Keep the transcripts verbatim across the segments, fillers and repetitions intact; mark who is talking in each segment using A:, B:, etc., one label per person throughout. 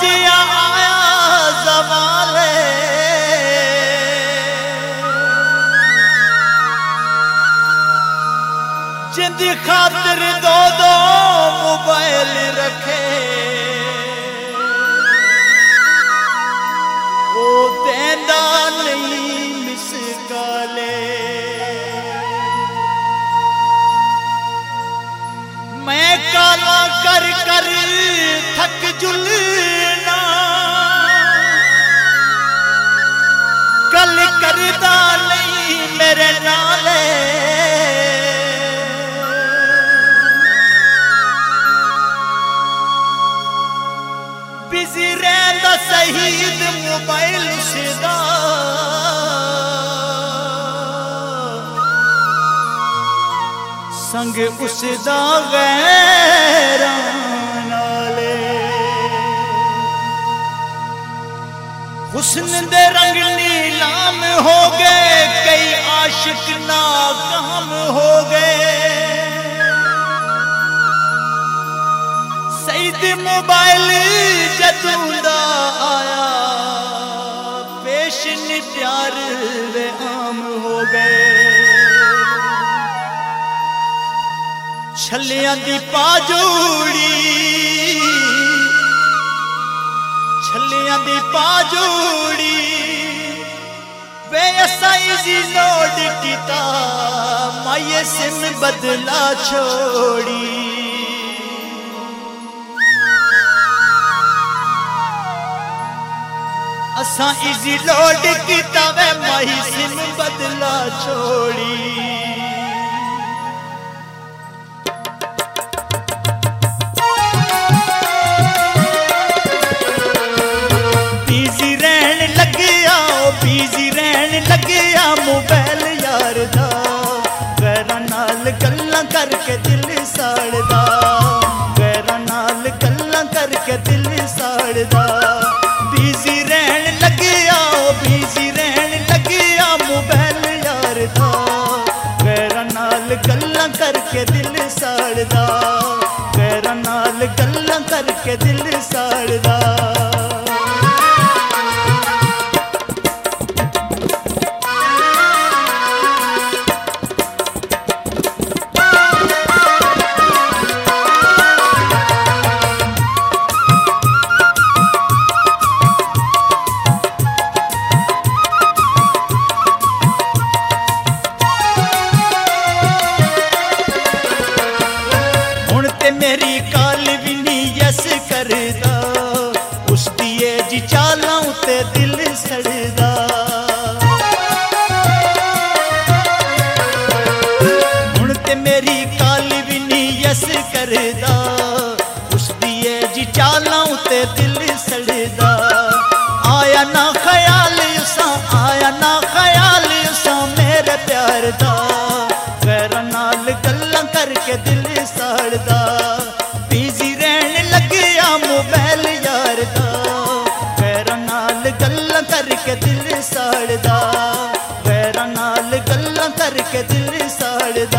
A: जिया आया ज़वाले जिंदी खातिर दो दो मोबाइल रखे ओ देंदा नहीं मिस काले मैं काला कर कर थक जुलना कल करदा नहीं मेरे नाले बिजी रहंदा शहीद मोबाइल सदा संग उसदा गैरां नाले हुस्न दे रंग नीलाम हो गए कई आशिक नाकाम हो गए सईद मोबाइल जदों दा आया पेश नी प्यार वे आम हो गए छलियां दी पाजूड़ी छलियां दी पाजूड़ी वे साइजी लोड कीता माये सिम बदला छोड़ी असा इजी लोड कीता वे माही सिम बदला छोड़ी बिजी रहन लगिया मोबाइल यार दा गैरां नाल गल्लां करके दिल साड़दा गैरां नाल गल्लां करके दिल साड़दा बिजी रहन लगिया बिजी रहन लगिया मोबाइल यार दा गैरां नाल गल्लां करके दिल साड़दा गैरां नाल गल्लां करके दिल साड़दा मेरी काल भी नहीं यस करदा उस दिए जी चालां ते दिल सड़दा हुण ते मेरी काल भी नहीं यस करदा उस दिए जी चालां ते दिल सड़दा आया ना ख्याल उसा आया ना ख्याल उसा मेरे प्यार दा गैरां नाल गल्लां करके दिल साड़दा बिजी रहन लगिया मोबाइल यार दा गैरां नाल गल्लां करके दिल साड़दा गैरां नाल गल्लां करके दिल साड़दा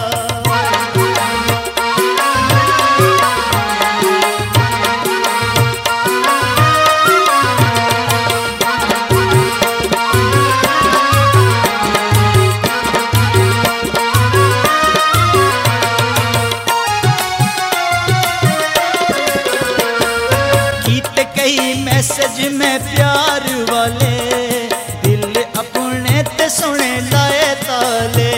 A: मैसेज में प्यार वाले दिल अपने ते सुने लाए ताले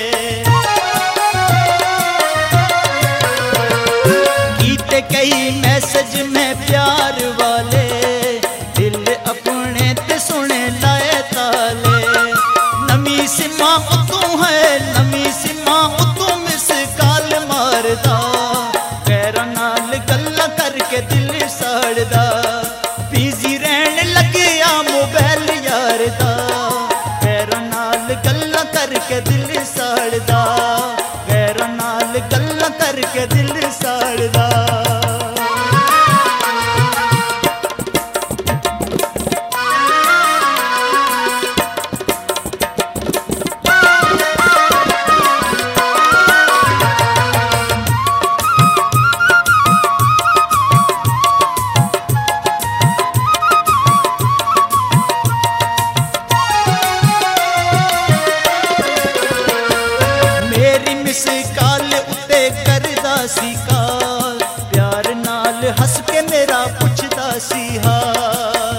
A: कीते कई मैसेज में प्यार वाले दिल अपने ते सुने लाए ताले नमी सिमा तू है नमी सिमा तू मिस काल मारदा गैरां नाल गल्लां करके दिल साड़दा बिजी रहन लगिया मोबाइल यार दा गैरां नाल गल्लां करके दिल साड़दा गैरां नाल गल्लां करके दिल साड़दा मिस काल उत्ते करदा सी काल, प्यार नाल हस के मेरा पुछदा सी हाल।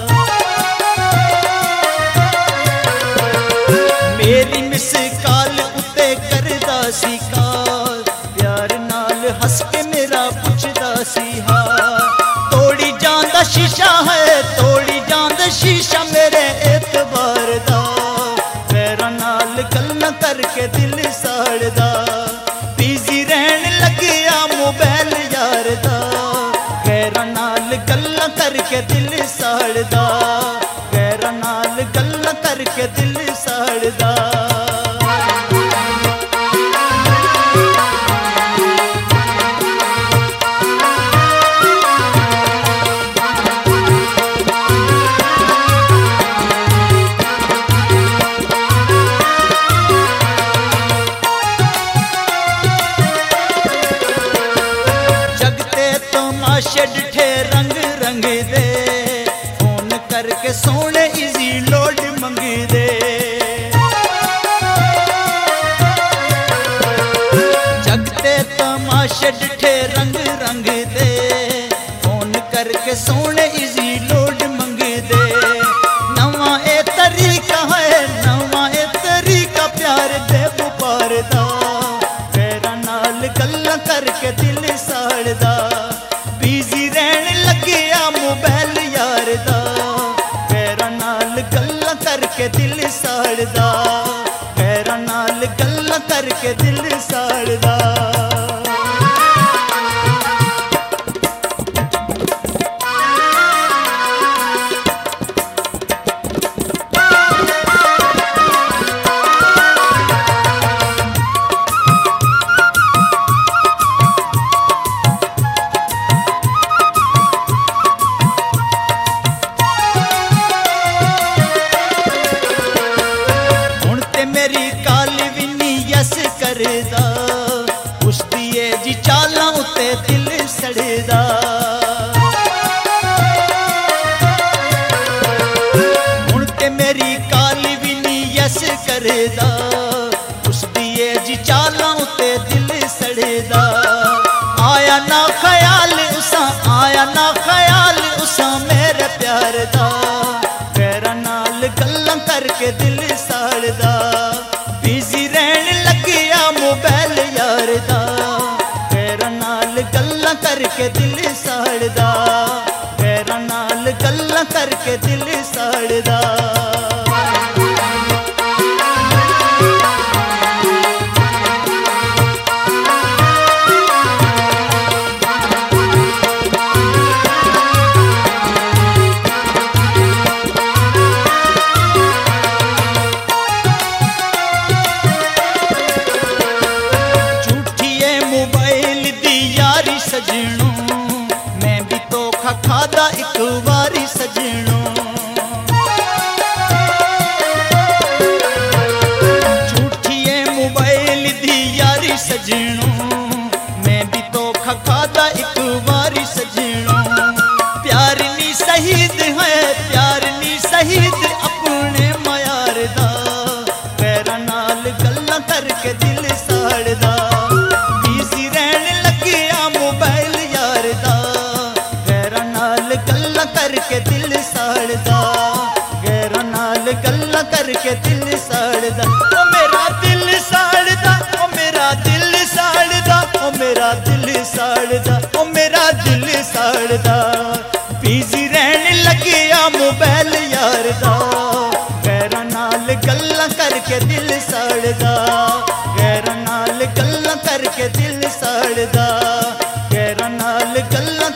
A: मेरी मिस काल उत्ते करदा सी काल, प्यार नाल हस के मेरा पुछदा सी हाल। तोड़ी जांदा शीशा है, तोड़ी जांदा शीशा मेरे एतबार दा, पैरां नाल गल्लां करके दिल साड़दा। बिजी रहन लग्या मोबाइल यार दा, पैरां नाल गल्लां करके दिल साड़दा, पैरां नाल गल्लां करके दिल साड़दा। तमाशे डिठे रंग रंग दे, फोन करके सोने इजी लोड मंग दे। जगते तमाशे डिठे रंग रंग दे, फोन करके सोने इजी लोड मंग दे। नवा ए तरीका है, नवा ए तरीका प्यार दे बुपार दा, पैरां नाल गल्लां करके दिल साड़दा। बिजी रहन लग्या मोबाइल यार दा, पैरां नाल गल्लां करके दिल साड़दा, पैरां नाल गल्लां करके दिल साड़दा। मेरी काल भी नी यस करदा, उसदी ए जी चालां उत्ते दिल सड़दा। हुण ते मेरी काल भी नी यस करदा, उसदी ए जी चालां उत्ते दिल सड़दा। आया ना ख्याल उसा, आया ना ख्याल उसा मेरे प्यार दा, पैरां नाल गल्लां करके दिल साड़दा। बिजी रहन लग्या मोबाइल यार दा, पैरां नाल गल्लां करके दिल साड़दा, पैरां नाल गल्लां करके दिल साड़दा। सजनों मैं भी तो खादा एक बारी सजनों, झूठी है मोबाइल दी यारी सजनों, मैं भी तो खादा एक बारी सजनों। प्यार नी शहीद है, प्यार नी शहीद अपने मयार दा, पैरां नाल गल्लां करके दिल साड़दा। बिजी रहन लग्या मोबाइल यार दा, पैरां नाल गल्लां करके दिल साड़दा, पैरां नाल गल्लां करके दिल साड़दा। ओ मेरा दिल साड़दा, ओ मेरा दिल साड़दा, ओ मेरा दिल साड़दा, ओ मेरा दिल साड़दा। बिजी रहन लग्या मोबाइल यार दा, पैरां नाल गल्लां करके दिल साड़दा, पैरां नाल गल्लां करके दिल साड़दा, पैरां नाल गल्लां